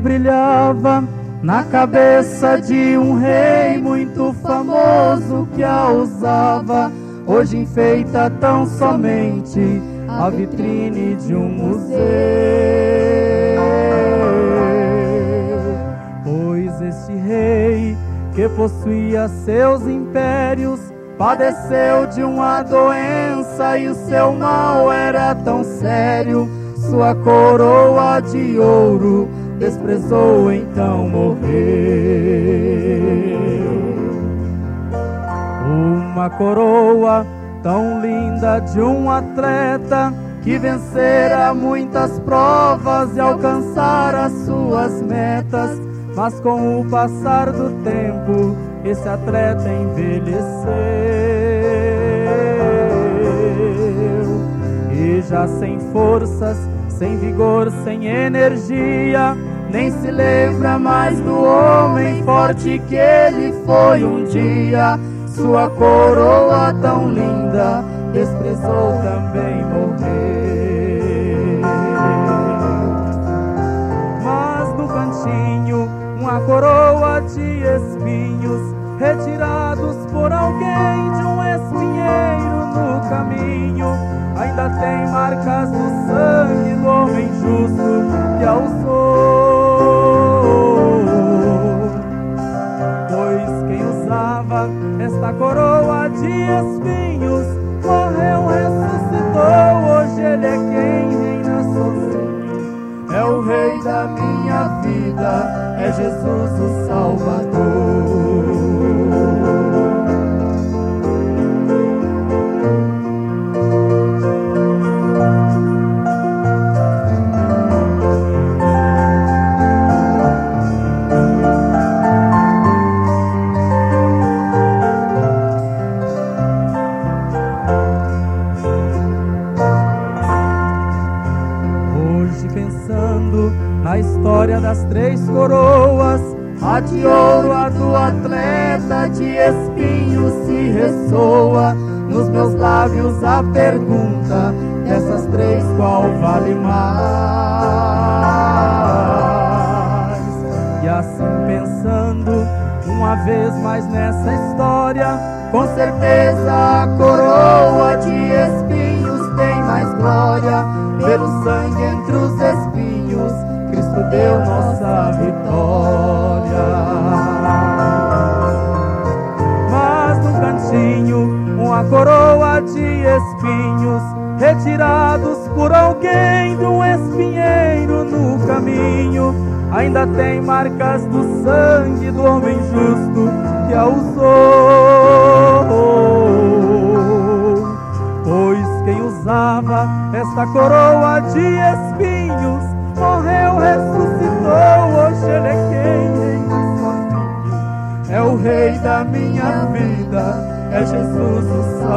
brilhava na cabeça de um rei muito famoso que a usava, hoje enfeita tão somente a vitrine de um museu. Pois este rei que possuía seus impérios padeceu de uma doença e o seu mal era tão sério. Sua coroa de ouro desprezou, então morreu. Uma coroa tão linda de um atleta que vencera muitas provas e alcançara suas metas, mas com o passar do tempo esse atleta envelheceu e já sem forças, sem vigor, sem energia, nem se lembra mais do homem forte que ele foi um dia. Sua coroa tão linda desprezou, também morreu. Mas no cantinho uma coroa de espinhos, retirados por alguém de um espinheiro no caminho, ainda tem marcas do sangue do homem justo que a usou. Pois quem usava esta coroa de espinhos morreu, ressuscitou, hoje ele é quem reina sozinho. É o rei da minha vida, é Jesus o Salvador. Na história das três coroas, a de ouro, a do atleta, de espinhos se ressoa nos meus lábios a pergunta: dessas três qual vale mais? E assim pensando uma vez mais nessa história, com certeza a coroa de espinhos tem mais glória. Pelo sangue entre os espinhos Cristo deu nossa vitória. Mas no cantinho uma coroa de espinhos, retirados por alguém de um espinheiro no caminho, ainda tem marcas do sangue do homem justo que a usou. Pois quem usava esta coroa de espinhos morreu, ressuscitou, hoje ele é quem reina sozinho. É o rei da minha vida, é Jesus o Salvador.